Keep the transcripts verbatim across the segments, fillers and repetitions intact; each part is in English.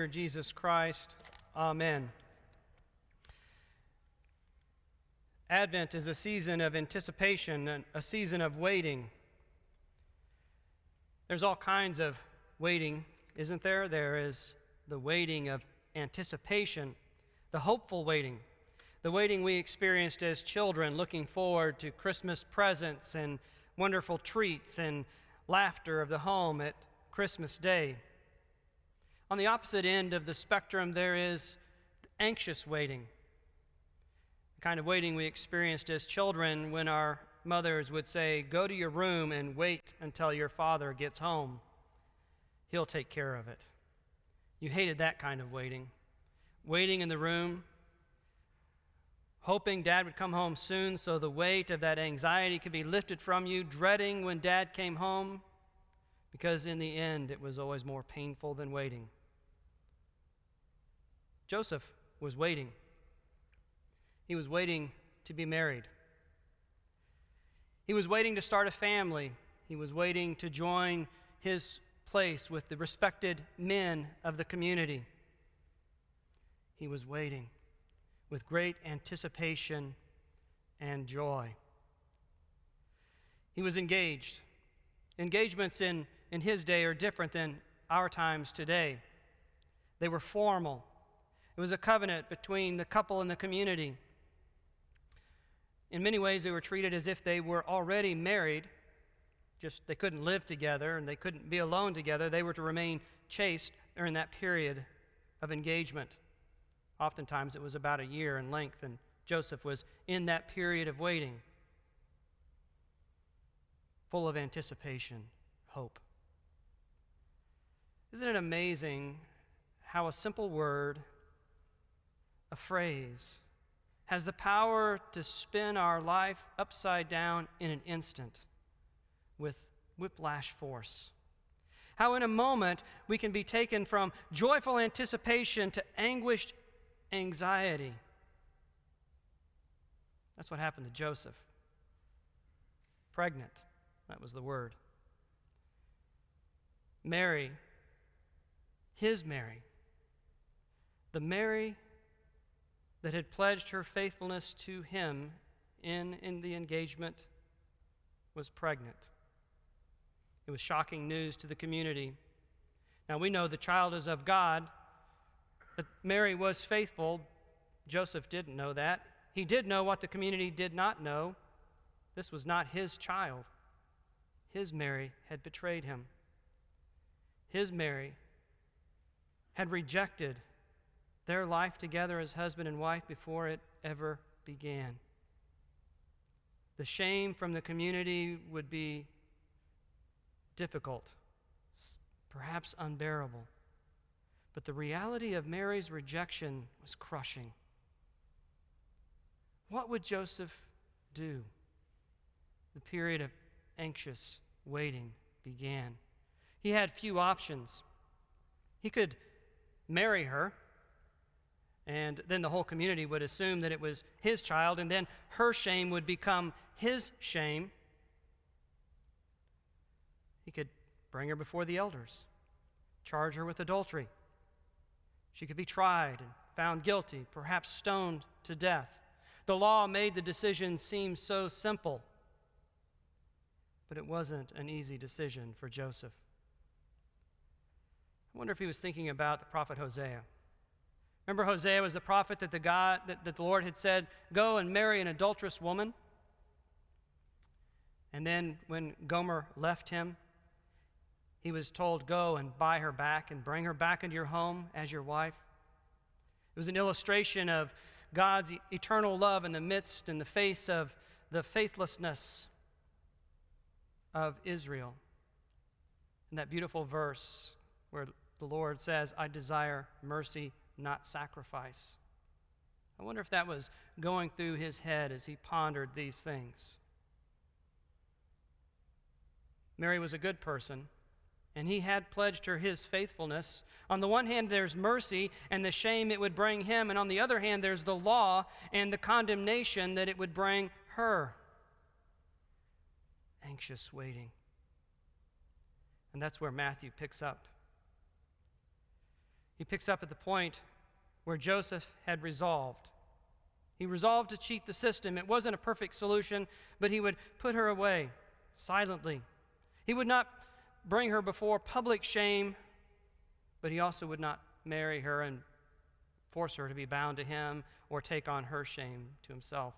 Savior Jesus Christ. Amen. Advent is a season of anticipation, and a season of waiting. There's all kinds of waiting, isn't there? There is the waiting of anticipation, the hopeful waiting, the waiting we experienced as children, looking forward to Christmas presents and wonderful treats and laughter of the home at Christmas Day. On the opposite end of the spectrum, there is anxious waiting, the kind of waiting we experienced as children when our mothers would say, "Go to your room and wait until your father gets home. He'll take care of it." You hated that kind of waiting. Waiting in the room, hoping Dad would come home soon so the weight of that anxiety could be lifted from you, dreading when Dad came home, because in the end it was always more painful than waiting. Joseph was waiting. He was waiting to be married. He was waiting to start a family. He was waiting to join his place with the respected men of the community. He was waiting with great anticipation and joy. He was engaged. Engagements in, in his day are different than our times today. They were formal. It was a covenant between the couple and the community. In many ways, they were treated as if they were already married, just they couldn't live together and they couldn't be alone together. They were to remain chaste during that period of engagement. Oftentimes, it was about a year in length, and Joseph was in that period of waiting, full of anticipation, hope. Isn't it amazing how a simple word, a phrase, has the power to spin our life upside down in an instant with whiplash force? How in a moment we can be taken from joyful anticipation to anguished anxiety. That's what happened to Joseph. Pregnant, that was the word. Mary, his Mary, the Mary that had pledged her faithfulness to him in, in the engagement, was pregnant. It was shocking news to the community. Now we know the child is of God, but Mary was faithful. Joseph didn't know that. He did know what the community did not know. This was not his child. His Mary had betrayed him. His Mary had rejected their life together as husband and wife before it ever began. The shame from the community would be difficult, perhaps unbearable. But the reality of Mary's rejection was crushing. What would Joseph do? The period of anxious waiting began. He had few options. He could marry her, and then the whole community would assume that it was his child, and then her shame would become his shame. He could bring her before the elders, charge her with adultery. She could be tried and found guilty, perhaps stoned to death. The law made the decision seem so simple, but it wasn't an easy decision for Joseph. I wonder if he was thinking about the prophet Hosea. Remember, Hosea was the prophet that the God that, that the Lord had said, "Go and marry an adulterous woman." And then when Gomer left him, he was told, "Go and buy her back and bring her back into your home as your wife." It was an illustration of God's eternal love in the midst and the face of the faithlessness of Israel. In that beautiful verse where the Lord says, "I desire mercy, not sacrifice." I wonder if that was going through his head as he pondered these things. Mary was a good person, and he had pledged her his faithfulness. On the one hand, there's mercy and the shame it would bring him, and on the other hand, there's the law and the condemnation that it would bring her. Anxious waiting. And that's where Matthew picks up. He picks up at the point where Joseph had resolved. He resolved to cheat the system. It wasn't a perfect solution, but he would put her away silently. He would not bring her before public shame, but he also would not marry her and force her to be bound to him or take on her shame to himself.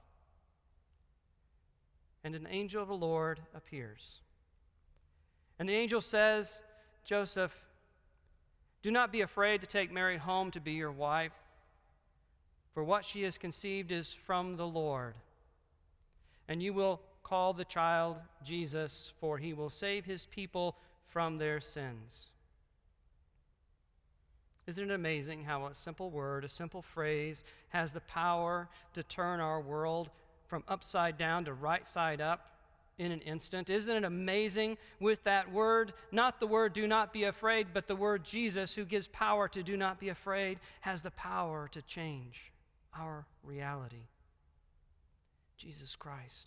And an angel of the Lord appears. And the angel says, Joseph, do not be afraid to take Mary home to be your wife, for what she has conceived is from the Lord. And you will call the child Jesus, for he will save his people from their sins. Isn't it amazing how a simple word, a simple phrase, has the power to turn our world from upside down to right side up in an instant? Isn't it amazing with that word? Not the word do not be afraid, but the word Jesus, who gives power to do not be afraid, has the power to change our reality. Jesus Christ.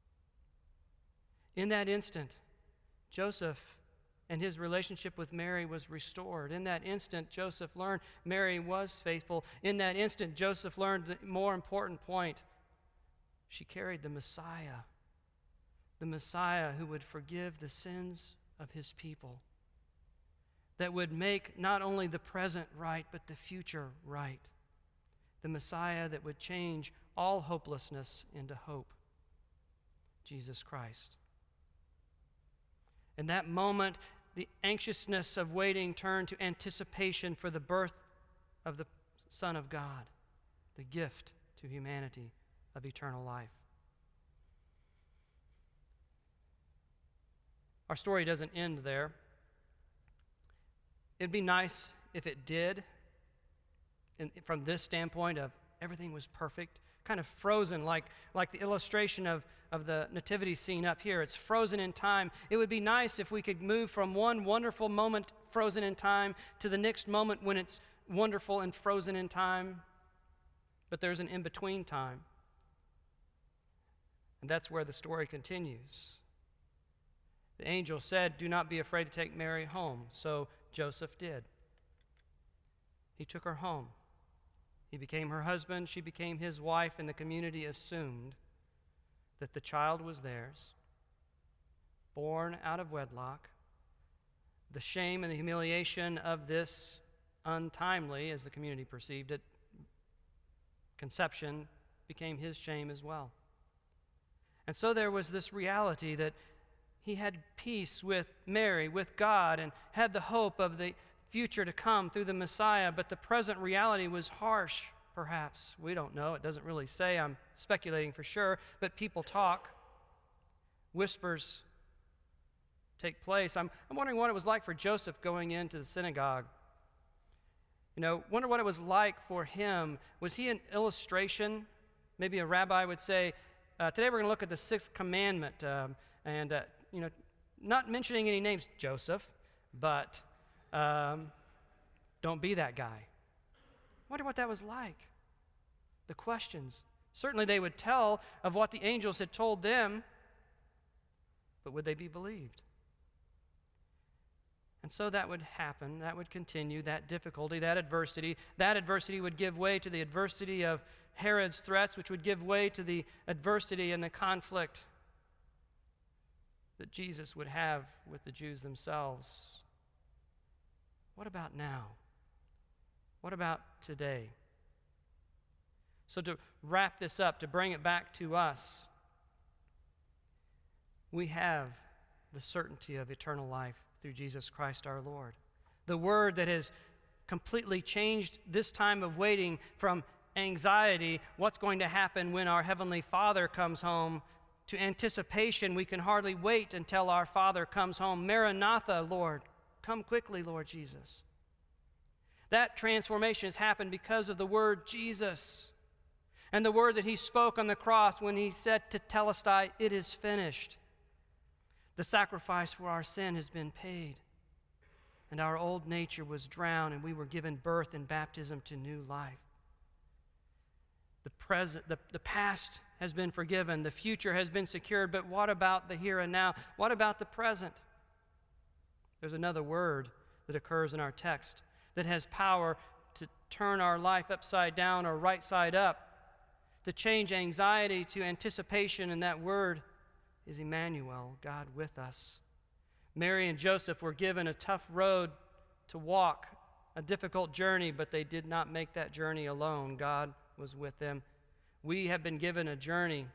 In that instant, Joseph and his relationship with Mary was restored. In that instant, Joseph learned Mary was faithful. In that instant, Joseph learned the more important point. She carried the Messiah, the Messiah who would forgive the sins of his people, that would make not only the present right, but the future right. The Messiah that would change all hopelessness into hope, Jesus Christ. In that moment, the anxiousness of waiting turned to anticipation for the birth of the Son of God, the gift to humanity of eternal life. Our story doesn't end there. It'd be nice if it did, and from this standpoint of everything was perfect, kind of frozen, like, like the illustration of, of the nativity scene up here. It's frozen in time. It would be nice if we could move from one wonderful moment frozen in time to the next moment when it's wonderful and frozen in time. But there's an in-between time. And that's where the story continues. The angel said, do not be afraid to take Mary home. So Joseph did. He took her home. He became her husband, she became his wife, and the community assumed that the child was theirs, born out of wedlock. The shame and the humiliation of this untimely, as the community perceived it, conception became his shame as well. And so there was this reality that he had peace with Mary, with God, and had the hope of the future to come through the Messiah, but the present reality was harsh, perhaps. We don't know. It doesn't really say. I'm speculating for sure, but people talk. Whispers take place. I'm, I'm wondering what it was like for Joseph going into the synagogue. You know, wonder what it was like for him. Was he an illustration? Maybe a rabbi would say, uh, today we're going to look at the sixth commandment, um, and, uh, you know, not mentioning any names, Joseph, but Um, don't be that guy. Wonder what that was like. The questions. Certainly they would tell of what the angels had told them, but would they be believed? And so that would happen. That would continue, that difficulty, that adversity. That adversity would give way to the adversity of Herod's threats, which would give way to the adversity and the conflict that Jesus would have with the Jews themselves. What about now? What about today? So to wrap this up, to bring it back to us, we have the certainty of eternal life through Jesus Christ our Lord. The word that has completely changed this time of waiting from anxiety, what's going to happen when our Heavenly Father comes home, to anticipation, we can hardly wait until our Father comes home. Maranatha, Lord. Come quickly, Lord Jesus. That transformation has happened because of the word Jesus and the word that he spoke on the cross when he said to Telestai, it is finished. The sacrifice for our sin has been paid, and our old nature was drowned, and we were given birth in baptism to new life. The present, the, the past has been forgiven, the future has been secured, but what about the here and now? What about the present? There's another word that occurs in our text. that has power to turn our life upside down or right side up, to change anxiety to anticipation, and that word is Emmanuel, God with us. Mary and Joseph were given a tough road to walk, a difficult journey, but they did not make that journey alone. God was with them. We have been given a journey,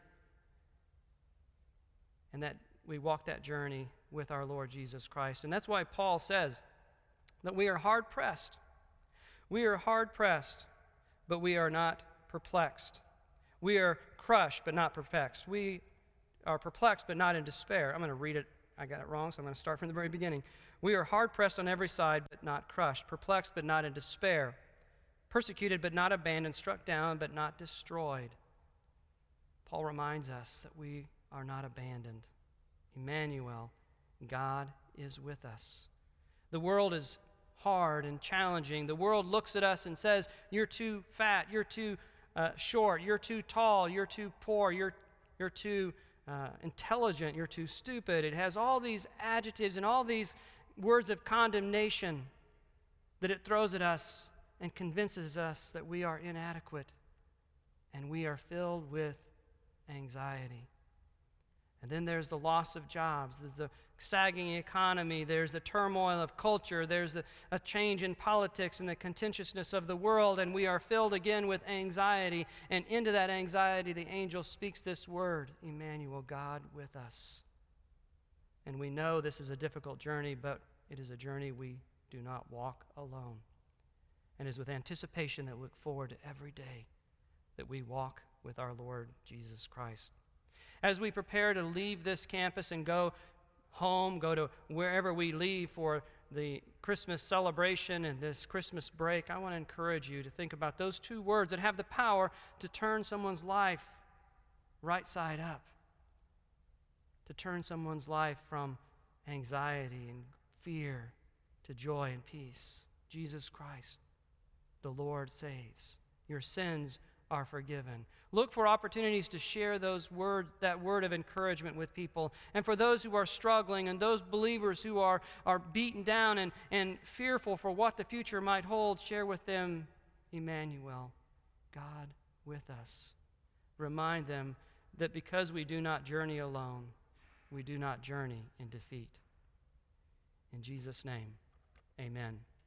and that we walk that journey with our Lord Jesus Christ. And that's why Paul says that we are hard-pressed. We are hard-pressed, but we are not perplexed. We are crushed, but not perplexed. We are perplexed, but not in despair. I'm going to read it. I got it wrong, so I'm going to start from the very beginning. We are hard-pressed on every side, but not crushed. Perplexed, but not in despair. Persecuted, but not abandoned. Struck down, but not destroyed. Paul reminds us that we are not abandoned. Emmanuel, God is with us. The world is hard and challenging. The world looks at us and says, you're too fat, you're too uh, short, you're too tall, you're too poor, you're, you're too uh, intelligent, you're too stupid. It has all these adjectives and all these words of condemnation that it throws at us and convinces us that we are inadequate and we are filled with anxiety. And then there's the loss of jobs, there's the sagging economy, there's the turmoil of culture, there's a, a change in politics and the contentiousness of the world, and we are filled again with anxiety. And into that anxiety, the angel speaks this word, Emmanuel, God with us. And we know this is a difficult journey, but it is a journey we do not walk alone. And it is with anticipation that we look forward to every day that we walk with our Lord Jesus Christ. As we prepare to leave this campus and go home, go to wherever we leave for the Christmas celebration and this Christmas break, I want to encourage you to think about those two words that have the power to turn someone's life right side up, to turn someone's life from anxiety and fear to joy and peace. Jesus Christ, the Lord, saves. Your sins are forgiven. Look for opportunities to share those words, that word of encouragement with people. And for those who are struggling and those believers who are, are beaten down and, and fearful for what the future might hold, share with them Emmanuel, God with us. Remind them that because we do not journey alone, we do not journey in defeat. In Jesus' name, amen.